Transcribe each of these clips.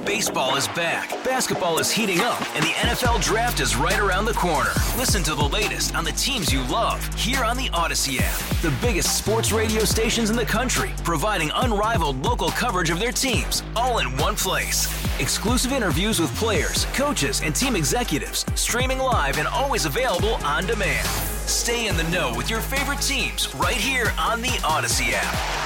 Baseball is back, basketball is heating up, and the NFL Draft is right around the corner. Listen to the latest on the teams you love here on the Odyssey app. The biggest sports radio stations in the country, providing unrivaled local coverage of their teams, all in one place. Exclusive interviews with players, coaches, and team executives, streaming live and always available on demand. Stay in the know with your favorite teams right here on the Odyssey app.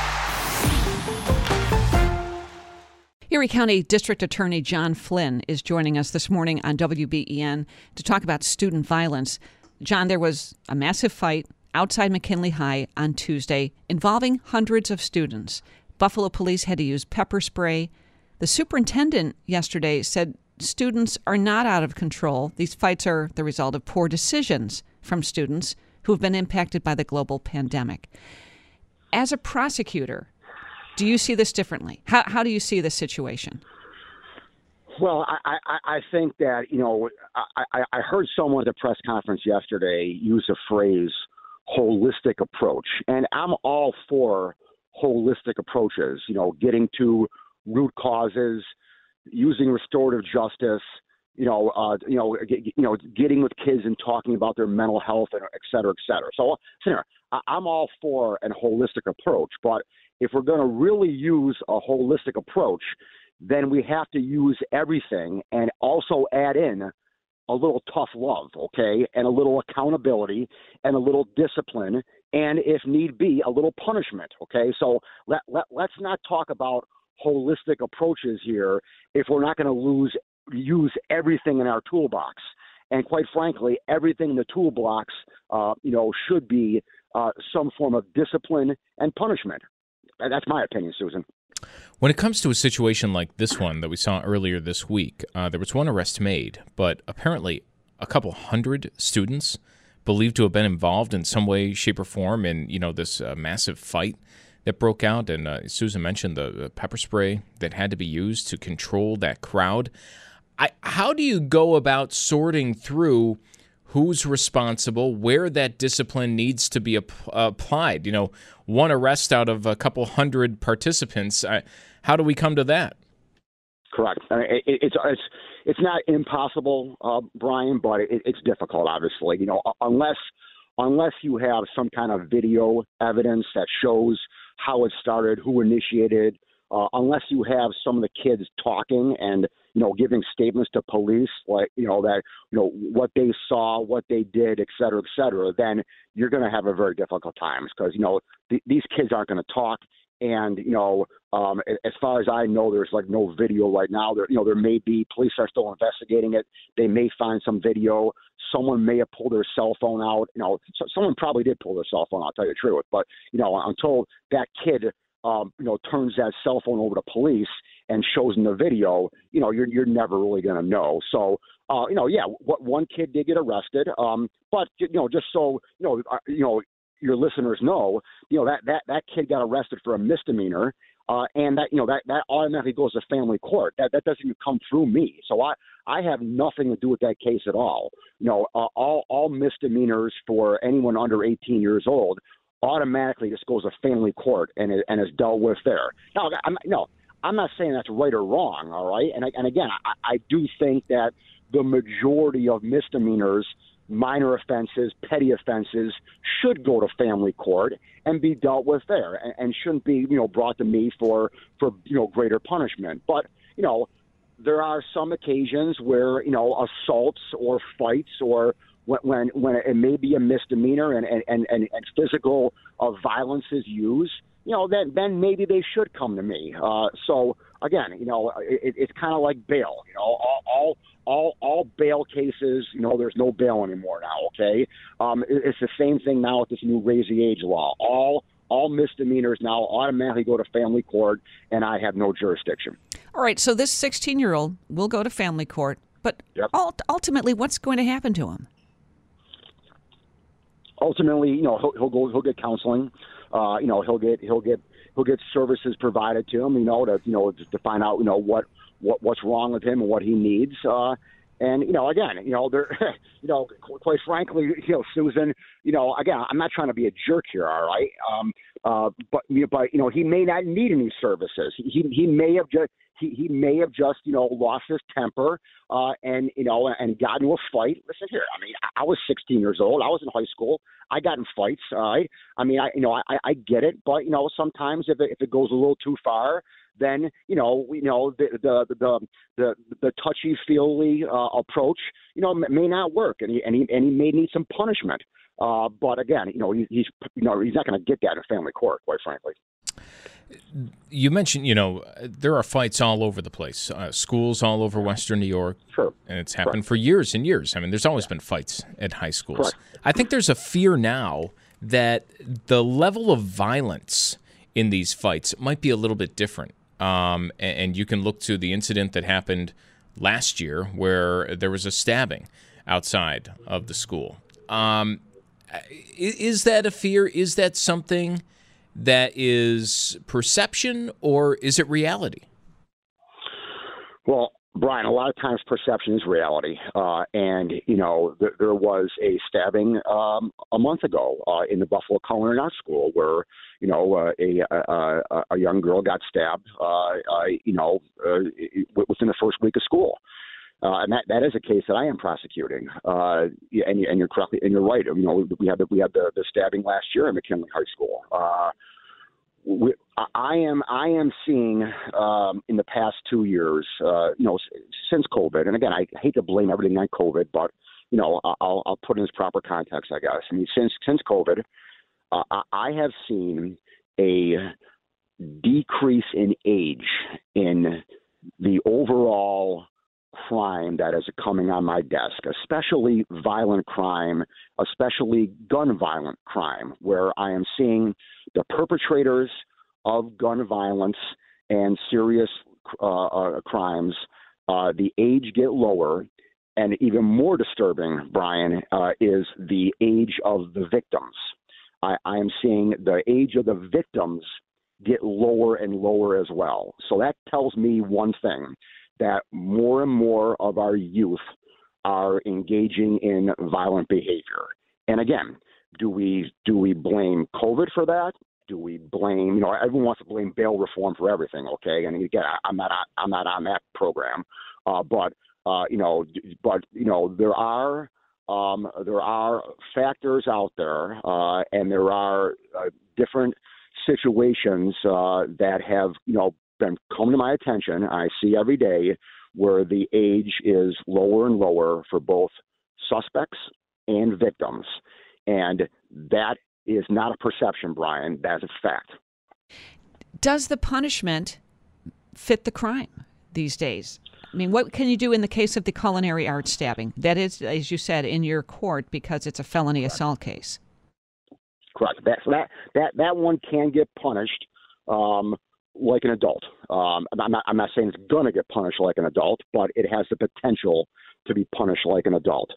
Erie County District Attorney John Flynn is joining us this morning on WBEN to talk about student violence. John, there was a massive fight outside McKinley High on Tuesday involving hundreds of students. Buffalo police had to use pepper spray. The superintendent yesterday said students are not out of control. These fights are the result of poor decisions from students who have been impacted by the global pandemic. As a prosecutor, do you see this differently? How do you see this situation? Well, I think that, I heard someone at the press conference yesterday use the phrase holistic approach, and I'm all for holistic approaches, getting to root causes, using restorative justice, getting with kids and talking about their mental health, and et cetera, et cetera. So I'm all for a holistic approach, but if we're going to really use a holistic approach, then we have to use everything and also add in a little tough love, okay, and a little accountability and a little discipline, and if need be, a little punishment, okay? So let's not talk about holistic approaches here if we're not going to use everything in our toolbox. And quite frankly, everything in the toolbox, should be some form of discipline and punishment. That's my opinion, Susan. When it comes to a situation like this one that we saw earlier this week, there was one arrest made, but apparently a couple hundred students believed to have been involved in some way, shape, or form in this massive fight that broke out. And Susan mentioned the pepper spray that had to be used to control that crowd. How do you go about sorting through who's responsible, where that discipline needs to be applied? One arrest out of a couple hundred participants. How do we come to that? Correct. I mean, it's not impossible, Brian, but it's difficult, obviously. Unless you have some kind of video evidence that shows how it started, who initiated, unless you have some of the kids talking and giving statements to police, like what they saw, what they did, et cetera, then you're going to have a very difficult time because these kids aren't going to talk. And as far as I know, there's no video right now. There may be, police are still investigating it. They may find some video. Someone may have pulled their cell phone out. Someone probably did pull their cell phone. I'll tell you the truth. But until that kid turns that cell phone over to police and shows in the video, you're never really going to know. So, what one kid did get arrested, but just so your listeners know, that kid got arrested for a misdemeanor, and that automatically goes to family court. That doesn't even come through me. So I have nothing to do with that case at all. All misdemeanors for anyone under 18 years old automatically just goes to family court and is dealt with there. Now, I'm not saying that's right or wrong, all right? And again, I do think that the majority of misdemeanors, minor offenses, petty offenses, should go to family court and be dealt with there and shouldn't be, brought to me for greater punishment. But, there are some occasions where, assaults or fights or when it may be a misdemeanor and physical violence is used, then maybe they should come to me. So again, it's kind of like bail. All bail cases, there's no bail anymore now. Okay, it's the same thing now with this new raise the age law. All misdemeanors now automatically go to family court, and I have no jurisdiction. All right, so this 16-year-old will go to family court, but yep. Ultimately, what's going to happen to him? Ultimately, he'll get counseling. He'll get services provided to him. To find out what's wrong with him and what he needs. And, again, they're, quite frankly, Susan, again, I'm not trying to be a jerk here, all right? But he may not need any services. He may have just, he may have just, lost his temper, and got into a fight. Listen here, I mean, I was 16 years old. I was in high school. I got in fights. All right. I mean, I get it, but sometimes if it goes a little too far, then the touchy-feely approach may not work, and he may need some punishment. But again, he's not going to get that in family court, quite frankly. You mentioned, there are fights all over the place, schools all over Western New York. Sure. And it's happened for years and years. I mean, there's always been fights at high schools. Correct. I think there's a fear now that the level of violence in these fights might be a little bit different. And you can look to the incident that happened last year where there was a stabbing outside of the school. Is that a fear? Is that something that is perception, or is it reality? Well, Brian, a lot of times perception is reality. And there was a stabbing a month ago in the Buffalo Culinary Arts School where, a young girl got stabbed, within the first week of school. And that is a case that I am prosecuting. And you're correct, and you're right. We had the stabbing last year in McKinley High School. I am seeing in the past 2 years, since COVID, and again, I hate to blame everything on COVID, but I'll put in its proper context, I guess. I mean, since COVID, I have seen a decrease in age in the overall crime that is coming on my desk, especially violent crime, especially gun violent crime, where I am seeing the perpetrators of gun violence and serious crimes, the age get lower. And even more disturbing, Brian, is the age of the victims. I am seeing the age of the victims get lower and lower as well. So that tells me one thing, that more and more of our youth are engaging in violent behavior. And again, do we blame COVID for that? Do we blame, everyone wants to blame bail reform for everything, okay? And again, I'm not on that program, but there are factors out there, and there are different situations that have been coming to my attention. I see every day where the age is lower and lower for both suspects and victims, and that is not a perception, Brian. That is a fact. Does the punishment fit the crime these days? I mean, what can you do in the case of the culinary arts stabbing? That is, as you said, in your court because it's a felony assault case. Correct. That one can get punished like an adult. I'm not saying it's going to get punished like an adult, but it has the potential to be punished like an adult.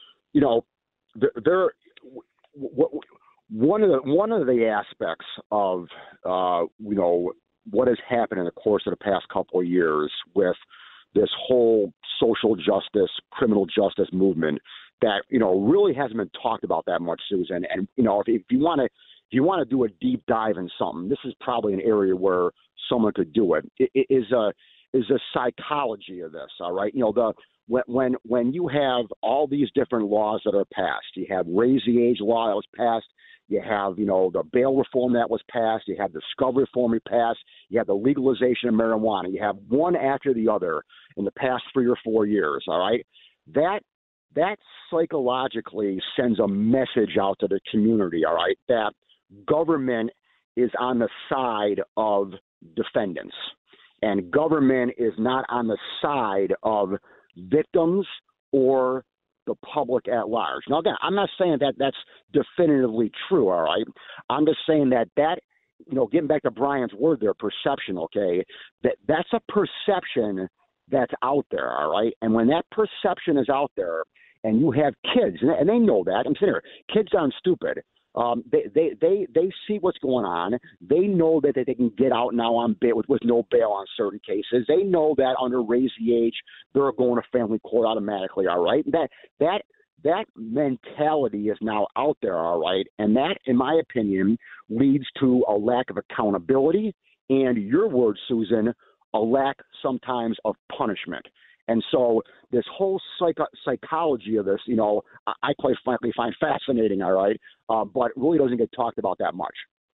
One of the aspects of what has happened in the course of the past couple of years with this whole social justice, criminal justice movement that really hasn't been talked about that much, Susan. And if you want to do a deep dive in something, this is probably an area where someone could do it. It is a psychology of this. All right, when you have all these different laws that are passed, you have raise the age law that was passed. You have, the bail reform that was passed. You have discovery reform passed. You have the legalization of marijuana. You have one after the other in the past 3 or 4 years. All right, that psychologically sends a message out to the community. All right, that government is on the side of defendants, and government is not on the side of victims or the public at large. Now, again, I'm not saying that that's definitively true, all right? I'm just saying that getting back to Brian's word there, perception, okay, that's a perception that's out there, all right? And when that perception is out there and you have kids, and they know that, I'm sitting here, kids aren't stupid. They see what's going on. They know that they can get out now on bail with no bail on certain cases. They know that under raise the age, they're going to family court automatically. All right, that mentality is now out there. All right, and that, in my opinion, leads to a lack of accountability. And your word, Susan, a lack sometimes of punishment. And so this whole psychology of this, I quite frankly find fascinating, all right, but really doesn't get talked about that much.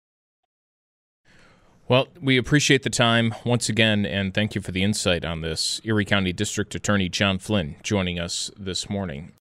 Well, we appreciate the time once again, and thank you for the insight on this. Erie County District Attorney John Flynn joining us this morning.